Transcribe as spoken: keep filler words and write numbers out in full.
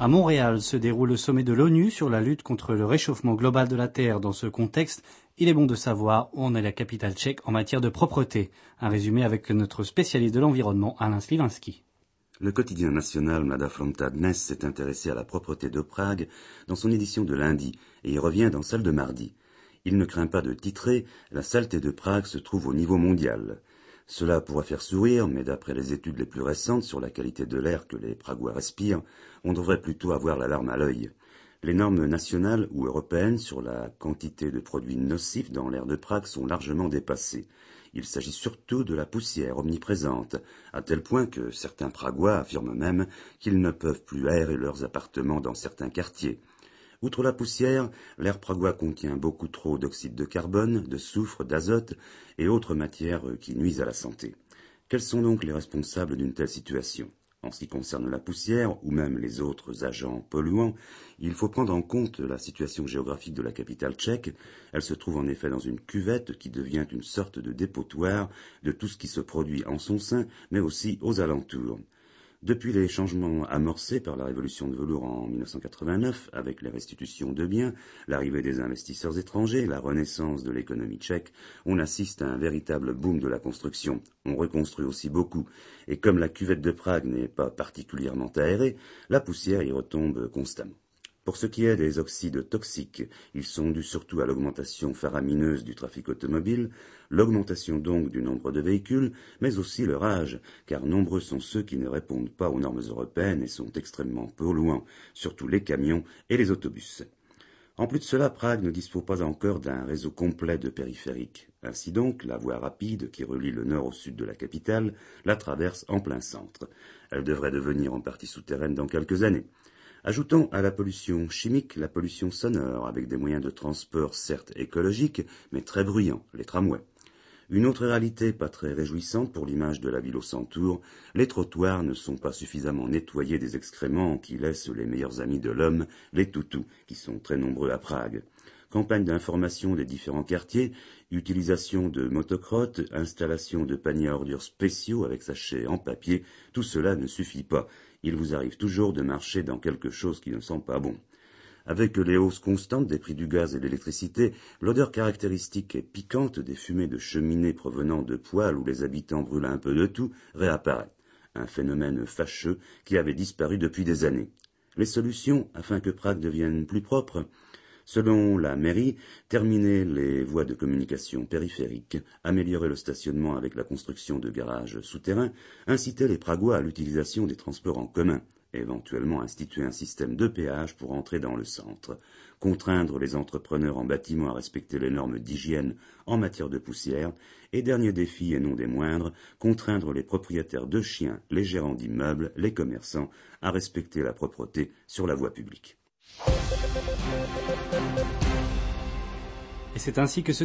À Montréal se déroule le sommet de l'ONU sur la lutte contre le réchauffement global de la Terre. Dans ce contexte, il est bon de savoir où en est la capitale tchèque en matière de propreté. Un résumé avec notre spécialiste de l'environnement, Alain Slivinski. Le quotidien national Mladá fronta Dnes s'est intéressé à la propreté de Prague dans son édition de lundi et y revient dans celle de mardi. Il ne craint pas de titrer « La saleté de Prague se trouve au niveau mondial ». Cela pourra faire sourire, mais d'après les études les plus récentes sur la qualité de l'air que les Pragois respirent, on devrait plutôt avoir la larme à l'œil. Les normes nationales ou européennes sur la quantité de produits nocifs dans l'air de Prague sont largement dépassées. Il s'agit surtout de la poussière omniprésente, à tel point que certains Pragois affirment même qu'ils ne peuvent plus aérer leurs appartements dans certains quartiers. Outre la poussière, l'air pragois contient beaucoup trop d'oxyde de carbone, de soufre, d'azote et autres matières qui nuisent à la santé. Quels sont donc les responsables d'une telle situation ? En ce qui concerne la poussière, ou même les autres agents polluants, il faut prendre en compte la situation géographique de la capitale tchèque. Elle se trouve en effet dans une cuvette qui devient une sorte de dépotoir de tout ce qui se produit en son sein, mais aussi aux alentours. Depuis les changements amorcés par la révolution de velours en mille neuf cent quatre-vingt-neuf, avec les restitutions de biens, l'arrivée des investisseurs étrangers, la renaissance de l'économie tchèque, on assiste à un véritable boom de la construction. On reconstruit aussi beaucoup, et comme la cuvette de Prague n'est pas particulièrement aérée, la poussière y retombe constamment. Pour ce qui est des oxydes toxiques, ils sont dus surtout à l'augmentation faramineuse du trafic automobile, l'augmentation donc du nombre de véhicules, mais aussi leur âge, car nombreux sont ceux qui ne répondent pas aux normes européennes et sont extrêmement polluants, surtout les camions et les autobus. En plus de cela, Prague ne dispose pas encore d'un réseau complet de périphériques. Ainsi donc, la voie rapide qui relie le nord au sud de la capitale la traverse en plein centre. Elle devrait devenir en partie souterraine dans quelques années. Ajoutons à la pollution chimique la pollution sonore, avec des moyens de transport certes écologiques, mais très bruyants, les tramways. Une autre réalité pas très réjouissante pour l'image de la ville au centre, les trottoirs ne sont pas suffisamment nettoyés des excréments qui laissent les meilleurs amis de l'homme, les toutous, qui sont très nombreux à Prague. Campagne d'information des différents quartiers, utilisation de motocrottes, installation de paniers à ordures spéciaux avec sachets en papier, tout cela ne suffit pas. Il vous arrive toujours de marcher dans quelque chose qui ne sent pas bon. Avec les hausses constantes des prix du gaz et de l'électricité, l'odeur caractéristique et piquante des fumées de cheminées provenant de poêles où les habitants brûlent un peu de tout réapparaît. Un phénomène fâcheux qui avait disparu depuis des années. Les solutions, afin que Prague devienne plus propre ? Selon la mairie, terminer les voies de communication périphériques, améliorer le stationnement avec la construction de garages souterrains, inciter les Pragois à l'utilisation des transports en commun, éventuellement instituer un système de péage pour entrer dans le centre, contraindre les entrepreneurs en bâtiment à respecter les normes d'hygiène en matière de poussière, et dernier défi et non des moindres, contraindre les propriétaires de chiens, les gérants d'immeubles, les commerçants à respecter la propreté sur la voie publique. Et c'est ainsi que se